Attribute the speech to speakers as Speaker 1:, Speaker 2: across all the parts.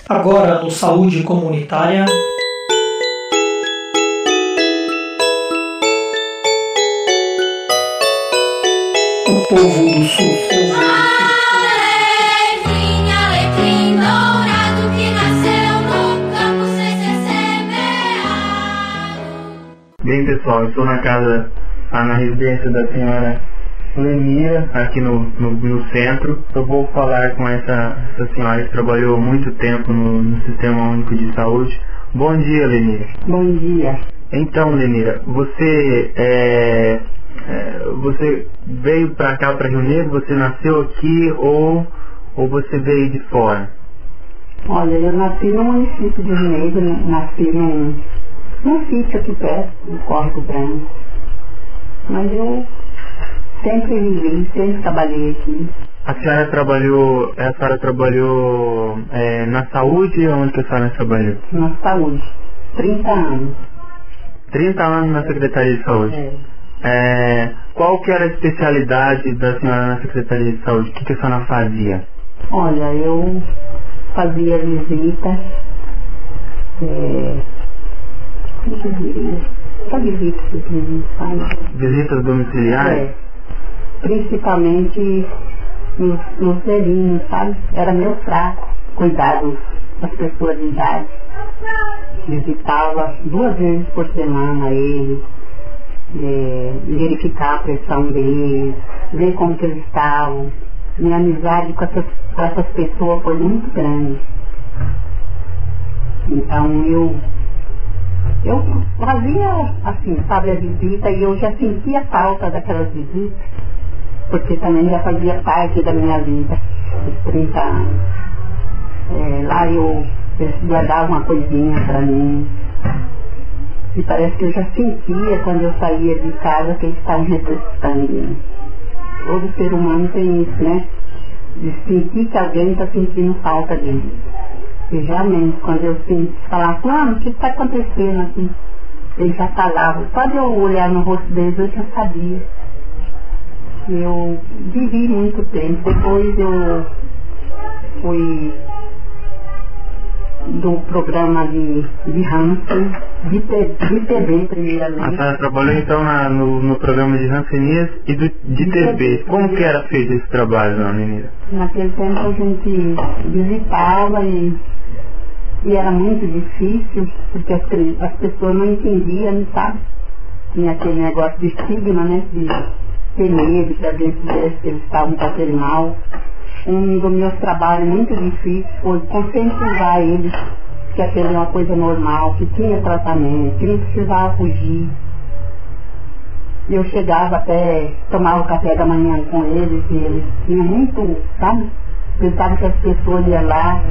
Speaker 1: Agora no Saúde Comunitária. O povo do Sul.
Speaker 2: Alecrim dourado que nasceu no campo sem ser semeado.
Speaker 3: Bem, pessoal, eu estou na residência da senhora Lenira, aqui no centro. Eu vou falar com essa senhora que trabalhou muito tempo no Sistema Único de Saúde. Bom dia, Lenira.
Speaker 4: Bom dia.
Speaker 3: Então, Lenira, você veio para cá, para Rio Negro? Você nasceu aqui ou você veio de fora?
Speaker 4: Olha, eu nasci no município de Rio Negro, nasci num sítio aqui perto, no Córrego Branco. Mas eu sempre vivi, sempre trabalhei aqui.
Speaker 3: A senhora trabalhou na saúde? Onde que a senhora trabalhou?
Speaker 4: Na saúde, 30 anos.
Speaker 3: 30 anos na Secretaria de Saúde? Qual que era a especialidade da senhora na Secretaria de Saúde? O que a senhora fazia?
Speaker 4: Olha, eu fazia visitas,
Speaker 3: Visitas domiciliares?
Speaker 4: Principalmente nos velhinhos, sabe? Era meu fraco cuidar das pessoas de idade. Visitava 2 vezes por semana eles, verificar a pressão deles, ver como que eles estavam. Minha amizade com essas pessoas foi muito grande. Então eu fazia assim, sabe, a visita, e eu já sentia falta daquelas visitas, porque também já fazia parte da minha vida, os 30 anos. Lá eles guardavam uma coisinha para mim. E parece que eu já sentia, quando eu saía de casa, que eles estavam necessitando. Todo ser humano tem isso, né? De sentir que alguém está sentindo falta dele. E realmente, quando eu falava, o que está acontecendo aqui? Eles já falavam. Só de eu olhar no rosto deles, eu já sabia. Eu vivi muito tempo. Depois eu fui do programa de Hansen, de TV primeiramente.
Speaker 3: A senhora trabalhou então no programa de Hanseníase e de TV. Como que era feito esse trabalho, dona Lenira?
Speaker 4: Naquele tempo a gente visitava e era muito difícil, porque as pessoas não entendiam, sabe? Tinha aquele negócio de estigma, né? De ter medo, que alguém fizesse que eles estavam passando mal. Um dos meus trabalhos muito difíceis foi conscientizar eles que aquilo era uma coisa normal, que tinha tratamento, que não precisava fugir. Eu chegava até tomar o café da manhã com eles, e eles tinham muito, sabe? Pensavam que as pessoas iam lá.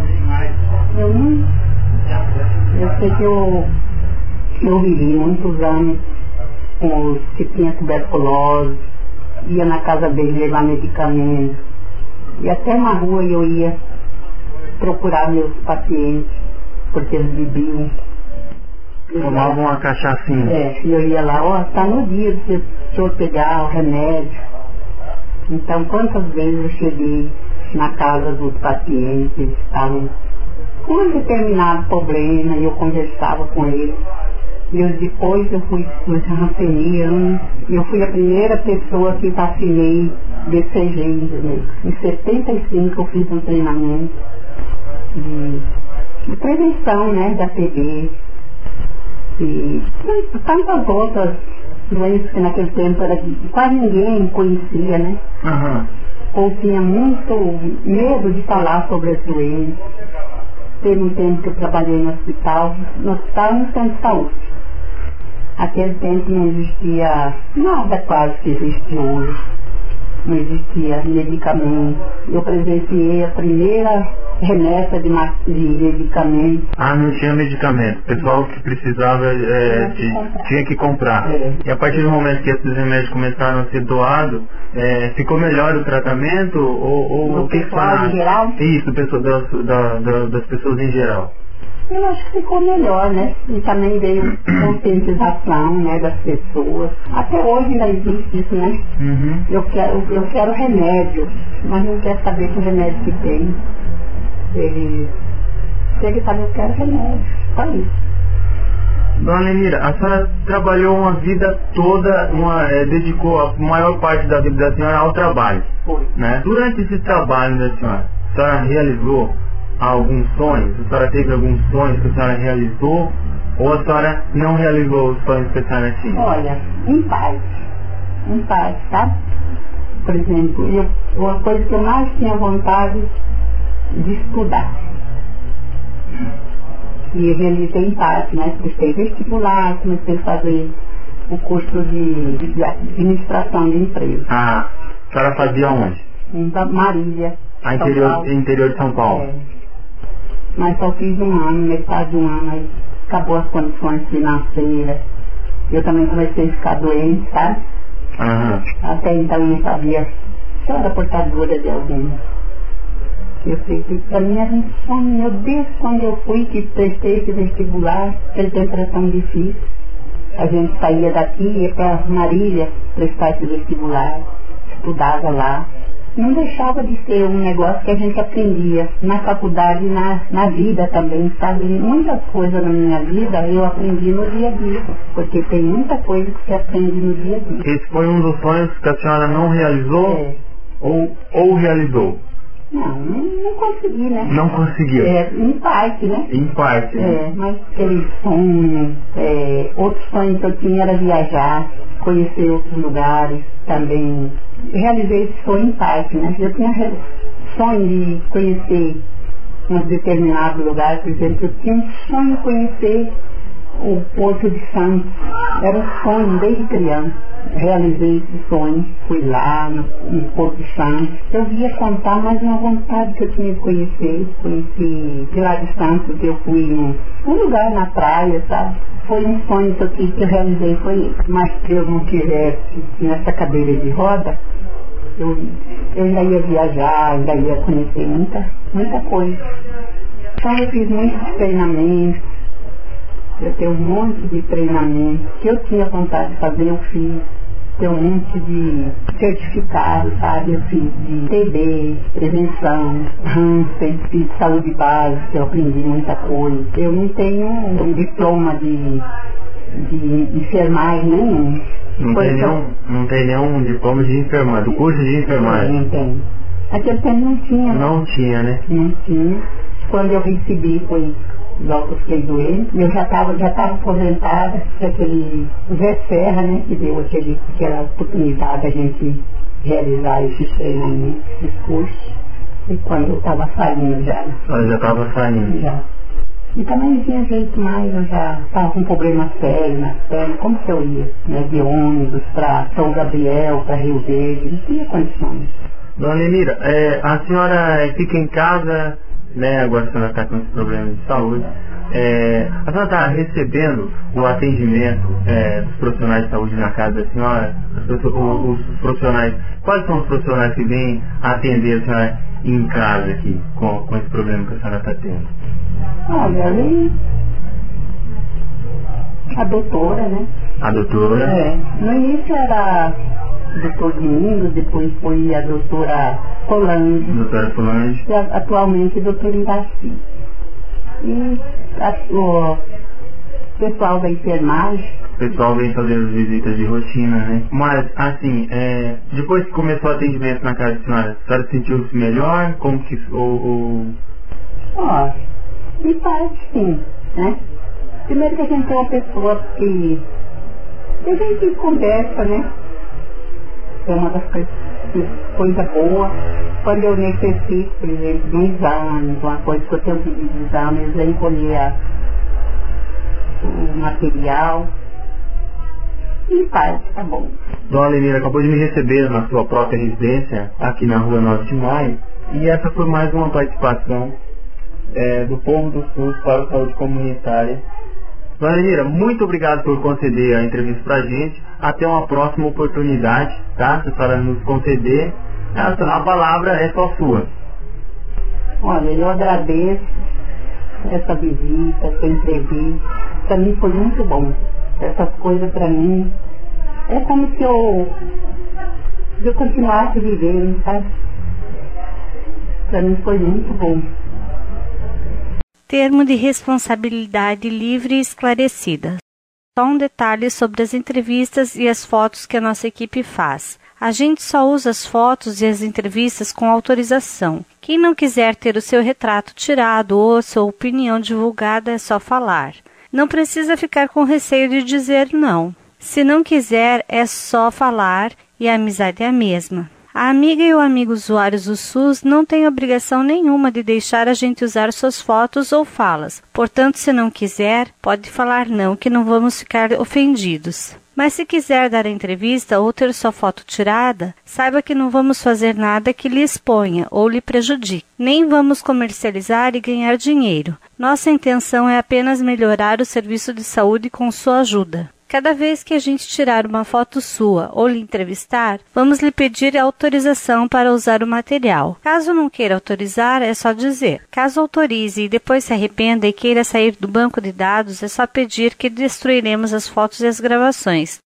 Speaker 4: Eu sei que eu vivi muitos anos com os que tinham tuberculose, ia na casa deles levar medicamentos. E até na rua eu ia procurar meus pacientes, porque eles bebiam.
Speaker 3: Tomavam uma cachaçinha.
Speaker 4: E eu ia lá, está no dia de o senhor pegar o remédio. Então, quantas vezes eu cheguei na casa dos pacientes, eles estavam com um determinado problema, e eu conversava com eles. E depois eu fui vacinar, eu fui a primeira pessoa que vacinei BCG, entendeu? Em 75 eu fiz um treinamento de prevenção, né, da TB. E tantas outras doenças que naquele tempo quase ninguém conhecia, né?
Speaker 3: Uhum.
Speaker 4: Ou tinha muito medo de falar sobre as doenças. Teve um tempo que eu trabalhei no hospital e no centro de saúde. Aquele tempo não existia nada quase que existe hoje. Não existia medicamento. Eu presenciei a primeira remessa de medicamento.
Speaker 3: Não tinha medicamento. O pessoal que precisava tinha que comprar. E a partir do momento que esses remédios começaram a ser doados, ficou melhor o tratamento? Ou o que faz?
Speaker 4: Em geral?
Speaker 3: Isso, das pessoas em geral.
Speaker 4: Eu acho que ficou melhor, né? E também veio conscientização, né, das pessoas. Até hoje ainda existe isso, né?
Speaker 3: Uhum.
Speaker 4: Eu quero remédio, mas não quero saber que remédio que tem. Eles chega e fala, eu quero remédio, só isso.
Speaker 3: Dona Lenira, a senhora trabalhou uma vida toda, dedicou a maior parte da vida da senhora ao trabalho,
Speaker 4: Foi.
Speaker 3: né? Durante esse trabalho da senhora, a senhora realizou alguns sonhos? A senhora teve alguns sonhos que a senhora realizou? Ou a senhora não realizou os sonhos que a senhora tinha?
Speaker 4: Olha, em paz, sabe? Por exemplo, uma coisa que eu mais tinha vontade de estudar. E eu realizei em paz, né? Prestei vestibular, comecei a fazer o curso de administração de empresa.
Speaker 3: Ah, a senhora fazia onde?
Speaker 4: Em Marília.
Speaker 3: Interior de São Paulo.
Speaker 4: É. Mas só fiz um ano, metade de um ano, aí acabou as condições financeiras. Eu também comecei a ficar doente, sabe?
Speaker 3: Aham.
Speaker 4: Até então eu não sabia se eu era portadora de algum. Eu sei que pra mim era um sonho, meu Deus, quando eu fui que prestei esse vestibular, aquele tempo era tão difícil. A gente saía daqui, ia pra Marília prestar esse vestibular, estudava lá. Não deixava de ser um negócio que a gente aprendia na faculdade e na vida também, sabe? Muitas coisas na minha vida eu aprendi no dia a dia, porque tem muita coisa que se aprende no dia a dia.
Speaker 3: Esse foi um dos sonhos que a senhora não realizou?
Speaker 4: É.
Speaker 3: Ou realizou?
Speaker 4: Não consegui, né?
Speaker 3: Não conseguiu?
Speaker 4: Em parte, né?
Speaker 3: Em parte, né?
Speaker 4: Mas aquele sonho, outro sonho que eu tinha era viajar, conhecer outros lugares também. Realizei esse sonho em parte, né? Eu tinha sonho de conhecer uns determinados lugares, por exemplo, eu tinha um sonho de conhecer o Porto de Santos. Era um sonho desde criança. Realizei esse sonho, fui lá no Porto de Santos. Eu via contar, mas uma vontade que eu tinha de conhecer. Conheci de lá de Santos, eu fui num lugar na praia, sabe? Foi um sonho que eu realizei, foi esse. Mas se eu não tivesse nessa cadeira de roda, eu ainda ia viajar, ainda ia conhecer muita coisa. Então eu fiz muitos treinamentos. Eu tenho um monte de treinamento que eu tinha vontade de fazer, eu fiz. Tenho um monte de certificados, sabe? Eu fiz de TB, prevenção, Hansen, fiz de saúde básica, eu aprendi muita coisa. Eu não tenho um diploma de enfermagem nenhum.
Speaker 3: Não tem nenhum diploma de enfermagem, do curso de enfermagem?
Speaker 4: Não tem. Naquele tempo não tinha.
Speaker 3: Não tinha, né?
Speaker 4: Não tinha. Quando eu recebi foi logo que eu fiquei doente, eu já estava aposentada, aquele Zé Serra, né, que deu aquela oportunidade a gente realizar esses treinamentos, esses cursos. E quando eu estava saindo já.
Speaker 3: Ela já estava saindo?
Speaker 4: Já. E também não tinha jeito mais, eu já estava com problema sério nas pernas, como que eu ia, né, de ônibus para São Gabriel, para Rio Verde, não tinha condições.
Speaker 3: Dona Lenira, a senhora fica em casa, né, agora a senhora está com esses problemas de saúde, a senhora está recebendo o atendimento dos profissionais de saúde na casa da senhora? Os profissionais, quais são os profissionais que vêm atender a senhora em casa aqui, com esse problema que a senhora está tendo?
Speaker 4: Olha, ali, a doutora, né?
Speaker 3: A doutora?
Speaker 4: No início era o doutor Domingos, depois foi a doutora Solange.
Speaker 3: Doutora Solange.
Speaker 4: E atualmente a doutora Iraci. E o pessoal da enfermagem.
Speaker 3: O pessoal vem fazer as visitas de rotina, né? Mas, assim, depois que começou o atendimento na casa da senhora, a senhora sentiu-se melhor? Como que...
Speaker 4: Ó, de parte sim, né? Primeiro que a gente é uma pessoa que a gente conversa, né? É uma das coisas boas. Quando eu necessito, por exemplo, de um exame, uma coisa que eu tenho pedido de exame, eu venho colher o material. E faz, tá bom.
Speaker 3: Dona Lenira acabou de me receber na sua própria residência, aqui na rua 9 de Maio, e essa foi mais uma participação do povo do SUS para a saúde comunitária. Dona Lenira, muito obrigado por conceder a entrevista pra gente. Até uma próxima oportunidade, tá? Se a senhora nos conceder, a palavra é só sua.
Speaker 4: Olha, eu agradeço essa visita, essa entrevista. Para mim foi muito bom. Essas coisas para mim é como se eu continuasse vivendo, sabe? Para mim foi muito bom.
Speaker 5: Termo de responsabilidade livre e esclarecida. Só um detalhe sobre as entrevistas e as fotos que a nossa equipe faz. A gente só usa as fotos e as entrevistas com autorização. Quem não quiser ter o seu retrato tirado ou a sua opinião divulgada é só falar. Não precisa ficar com receio de dizer não. Se não quiser, é só falar e a amizade é a mesma. A amiga e o amigo usuários do SUS não têm obrigação nenhuma de deixar a gente usar suas fotos ou falas. Portanto, se não quiser, pode falar não, que não vamos ficar ofendidos. Mas se quiser dar a entrevista ou ter sua foto tirada, saiba que não vamos fazer nada que lhe exponha ou lhe prejudique. Nem vamos comercializar e ganhar dinheiro. Nossa intenção é apenas melhorar o serviço de saúde com sua ajuda. Cada vez que a gente tirar uma foto sua ou lhe entrevistar, vamos lhe pedir autorização para usar o material. Caso não queira autorizar, é só dizer. Caso autorize e depois se arrependa e queira sair do banco de dados, é só pedir que destruiremos as fotos e as gravações.